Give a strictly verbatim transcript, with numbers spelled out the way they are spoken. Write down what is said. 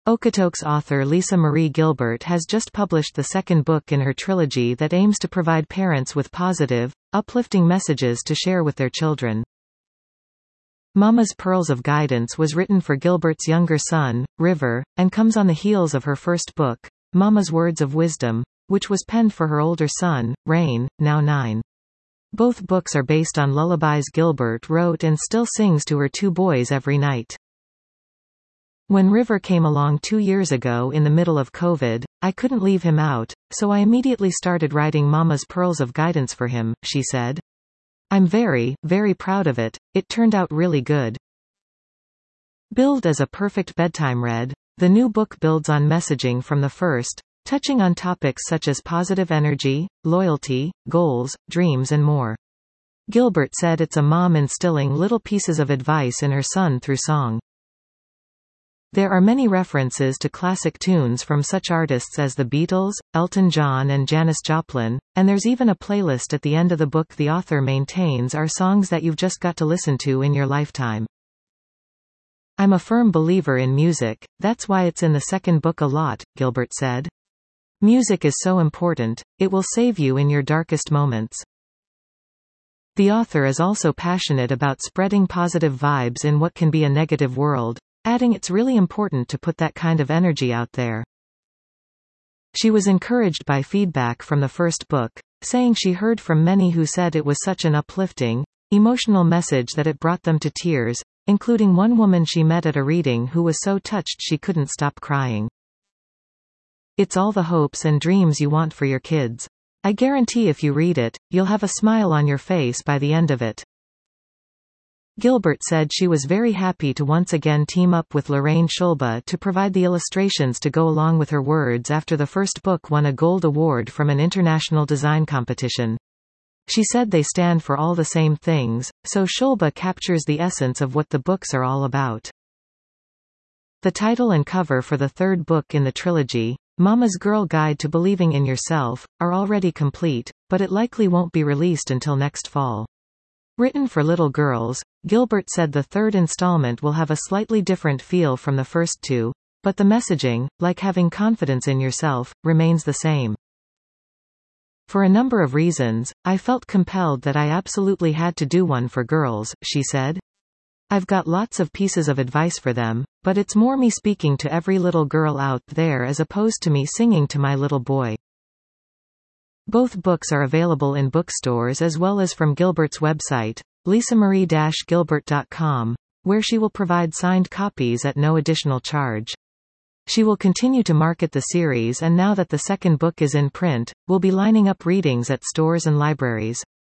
Okotoks author Lisa Marie Gilbert has just published the second book in her trilogy that aims to provide parents with positive, uplifting messages to share with their children. Mama's Pearls of Guidance was written for Gilbert's younger son, River, and comes on the heels of her first book, Mama's Words of Wisdom, which was penned for her older son, Rain, now nine. Both books are based on lullabies Gilbert wrote and still sings to her two boys every night. When River came along two years ago in the middle of COVID, I couldn't leave him out, so I immediately started writing Mama's Pearls of Guidance for him, she said. I'm very, very proud of it, it turned out really good. Billed as a perfect bedtime read, the new book builds on messaging from the first, touching on topics such as positive energy, loyalty, goals, dreams and more. Gilbert said it's a mom instilling little pieces of advice in her son through song. There are many references to classic tunes from such artists as the Beatles, Elton John and Janis Joplin, and there's even a playlist at the end of the book the author maintains are songs that you've just got to listen to in your lifetime. I'm a firm believer in music, that's why it's in the second book a lot, Gilbert said. Music is so important, it will save you in your darkest moments. The author is also passionate about spreading positive vibes in what can be a negative world, adding it's really important to put that kind of energy out there. She was encouraged by feedback from the first book, saying she heard from many who said it was such an uplifting, emotional message that it brought them to tears, including one woman she met at a reading who was so touched she couldn't stop crying. It's all the hopes and dreams you want for your kids. I guarantee if you read it, you'll have a smile on your face by the end of it. Gilbert said she was very happy to once again team up with Lorraine Schulba to provide the illustrations to go along with her words after the first book won a gold award from an international design competition. She said they stand for all the same things, so Schulba captures the essence of what the books are all about. The title and cover for the third book in the trilogy, Mama's Girl Guide to Believing in Yourself, are already complete, but it likely won't be released until next fall. Written for little girls, Gilbert said the third installment will have a slightly different feel from the first two, but the messaging, like having confidence in yourself, remains the same. For a number of reasons, I felt compelled that I absolutely had to do one for girls, she said. I've got lots of pieces of advice for them, but it's more me speaking to every little girl out there as opposed to me singing to my little boy. Both books are available in bookstores as well as from Gilbert's website, lisa marie dash gilbert dot com, where she will provide signed copies at no additional charge. She will continue to market the series, and now that the second book is in print, will be lining up readings at stores and libraries.